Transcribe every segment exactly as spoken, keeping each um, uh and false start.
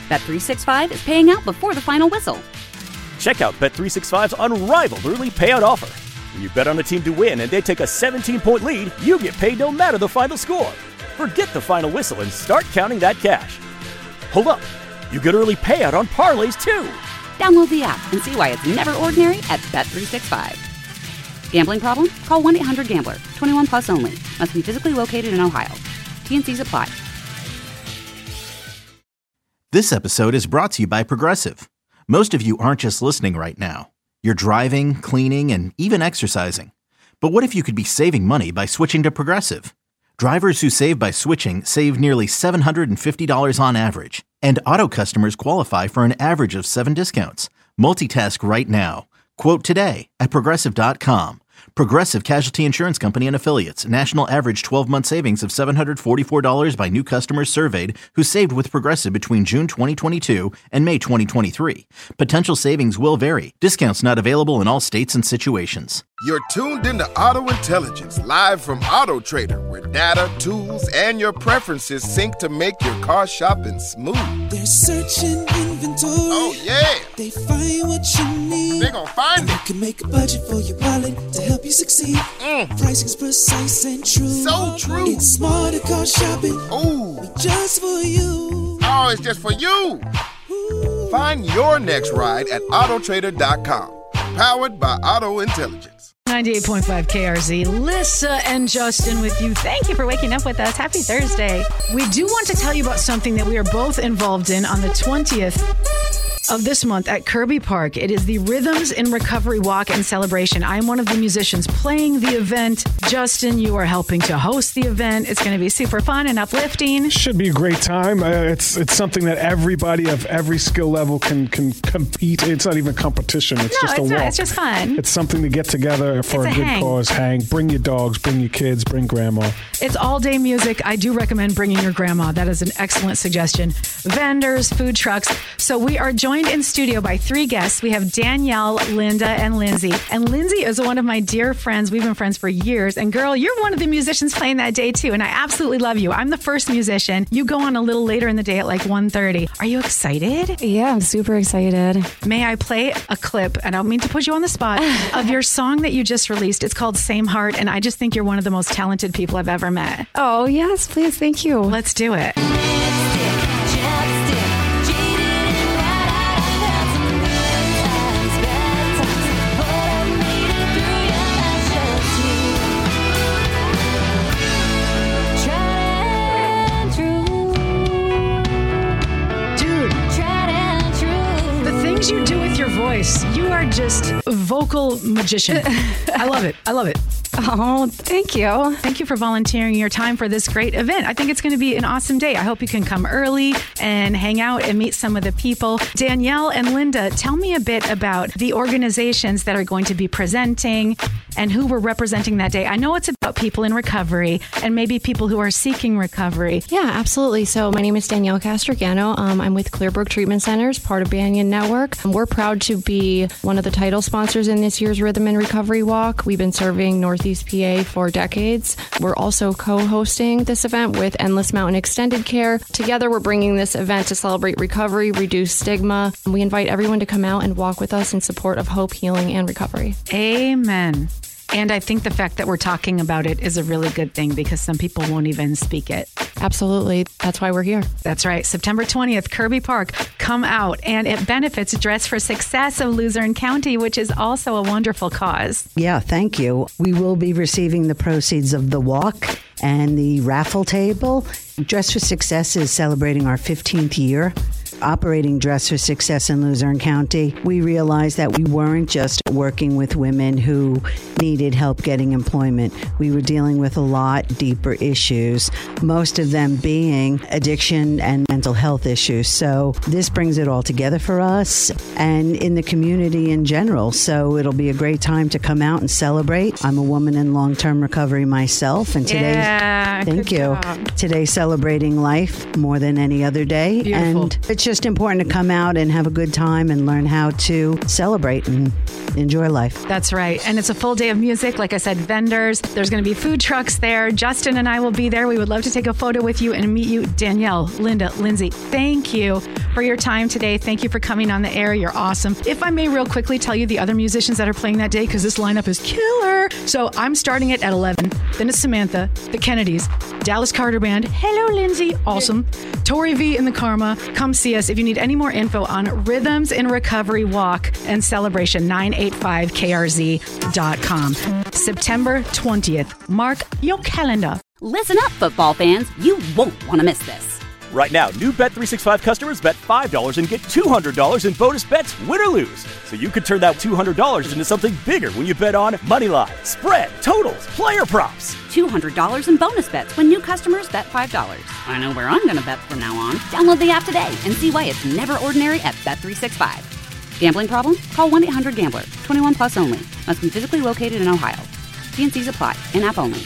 Bet three sixty-five is paying out before the final whistle. Check out Bet three sixty-five's unrivaled early payout offer. When you bet on a team to win and they take a seventeen-point lead, you get paid no matter the final score. Forget the final whistle and start counting that cash. Hold up. You get early payout on parlays, too. Download the app and see why it's never ordinary at Bet three sixty-five. Gambling problem? Call one eight hundred gambler. twenty-one plus only. Must be physically located in Ohio. T and C's apply. This episode is brought to you by Progressive. Most of you aren't just listening right now. You're driving, cleaning, and even exercising. But what if you could be saving money by switching to Progressive? Drivers who save by switching save nearly seven hundred fifty dollars on average. And auto customers qualify for an average of seven discounts. Multitask right now. Quote today at Progressive dot com. Progressive Casualty Insurance Company and Affiliates. National average twelve-month savings of seven hundred forty-four dollars by new customers surveyed who saved with Progressive between June twenty twenty-two and May twenty twenty-three. Potential savings will vary. Discounts not available in all states and situations. You're tuned into Auto Intelligence, live from Auto Trader, where data, tools, and your preferences sync to make your car shopping smooth. They're searching inventory. Oh, yeah. They find what you need. They gon' find and it. They can make a budget for your wallet to help you succeed. Mm. Pricing's precise and true. So true. It's smarter car shopping. Ooh. Just for you. Oh, it's just for you. Ooh. Find your next ride at Auto Trader dot com. Powered by Auto Intelligence. ninety-eight point five K R Z, Lissa and Justin with you. Thank you for waking up with us. Happy Thursday. We do want to tell you about something that we are both involved in on the twentieth of this month at Kirby Park. It is the Rhythms in Recovery Walk and Celebration. I'm one of the musicians playing the event. Justin, you are helping to host the event. It's going to be super fun and uplifting. Should be a great time. Uh, it's it's something that everybody of every skill level can can compete. It's not even a competition. It's no, just a it's walk. Not. It's just fun. It's something to get together for it's a, a good hang. cause. Hang. Bring your dogs. Bring your kids. Bring grandma. It's all day music. I do recommend bringing your grandma. That is an excellent suggestion. Vendors, food trucks. So we are joined in studio by three guests. We have Danielle, Linda, and Lindsay. And Lindsay is one of my dear friends. We've been friends for years. And girl, you're one of the musicians playing that day too. And I absolutely love you. I'm the first musician. You go on a little later in the day at like one thirty. Are you excited? Yeah, I'm super excited. May I play a clip, and I don't mean to put you on the spot, of your song that you just released. It's called Same Heart. And I just think you're one of the most talented people I've ever met. Oh, yes, please. Thank you. Let's do it. You do with your voice. You are just a vocal magician. I love it. I love it. Oh, thank you. Thank you for volunteering your time for this great event. I think it's going to be an awesome day. I hope you can come early and hang out and meet some of the people. Danielle and Linda, tell me a bit about the organizations that are going to be presenting and who we're representing that day. I know it's about people in recovery and maybe people who are seeking recovery. Yeah, absolutely. So my name is Danielle Castrogano. Um, I'm with Clearbrook Treatment Centers, part of Banyan Network. We're proud to be one of the title sponsors in this year's Rhythm and Recovery Walk. We've been serving Northeast P A for decades. We're also co-hosting this event with Endless Mountain Extended Care. Together, we're bringing this event to celebrate recovery, reduce stigma. We invite everyone to come out and walk with us in support of hope, healing, and recovery. Amen. And I think the fact that we're talking about it is a really good thing because some people won't even speak it. Absolutely. That's why we're here. That's right. September twentieth, Kirby Park. Come out. And it benefits Dress for Success of Luzerne County, which is also a wonderful cause. Yeah, thank you. We will be receiving the proceeds of the walk and the raffle table. Dress for Success is celebrating our fifteenth year. Operating Dress for Success in Luzerne County, we realized that we weren't just working with women who needed help getting employment. We were dealing with a lot deeper issues, most of them being addiction and mental health issues. So this brings it all together for us and in the community in general. So it'll be a great time to come out and celebrate. I'm a woman in long-term recovery myself, and today, yeah, thank you. Job. Today celebrating life more than any other day. Beautiful. And it's just important to come out and have a good time and learn how to celebrate and enjoy life. That's right. And it's a full day of music. Like I said, vendors. There's going to be food trucks there. Justin and I will be there. We would love to take a photo with you and meet you. Danielle, Linda, Lindsay, thank you for your time today. Thank you for coming on the air. You're awesome. If I may real quickly tell you the other musicians that are playing that day, because this lineup is killer. So I'm starting it at eleven. Then it's Samantha, the Kennedys, Dallas Carter Band. Hello, Lindsay. Awesome. Tori V and the Karma. Come see us if you need any more info on Rhythms in Recovery Walk and Celebration. nine eighty-five K R Z dot com. September twentieth. Mark your calendar. Listen up, football fans. You won't want to miss this. Right now, new Bet three sixty-five customers bet five dollars and get two hundred dollars in bonus bets, win or lose. So you could turn that two hundred dollars into something bigger when you bet on moneyline, spread, totals, player props. two hundred dollars in bonus bets when new customers bet five dollars. I know where I'm going to bet from now on. Download the app today and see why it's never ordinary at Bet three sixty-five. Gambling problem? Call one eight hundred gambler. twenty-one plus only. Must be physically located in Ohio. T N Cs apply. In-app only.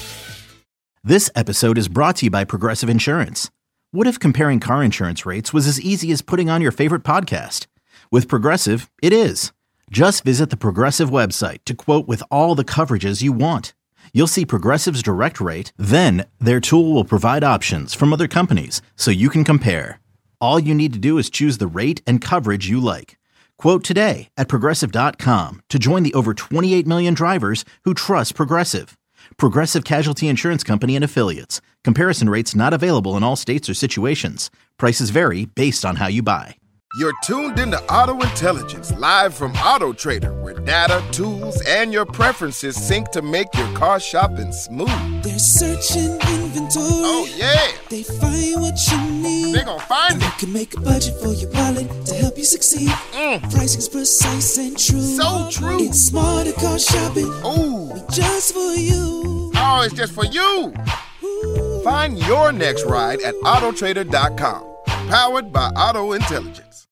This episode is brought to you by Progressive Insurance. What if comparing car insurance rates was as easy as putting on your favorite podcast? With Progressive, it is. Just visit the Progressive website to quote with all the coverages you want. You'll see Progressive's direct rate, then their tool will provide options from other companies so you can compare. All you need to do is choose the rate and coverage you like. Quote today at Progressive dot com to join the over twenty-eight million drivers who trust Progressive. Progressive Casualty Insurance Company and Affiliates. Comparison rates not available in all states or situations. Prices vary based on how you buy. You're tuned into Auto Intelligence, live from Auto Trader, where data, tools, and your preferences sync to make your car shopping smooth. They're searching inventory. Oh, yeah. They find what you need. They gon' find and it. You can make a budget for your wallet to help you succeed. Mm. Pricing's precise and true. So true. It's smarter car shopping. Ooh. Just for you. Oh, it's just for you. Ooh. Find your next ride at Auto Trader dot com. Powered by Auto Intelligence.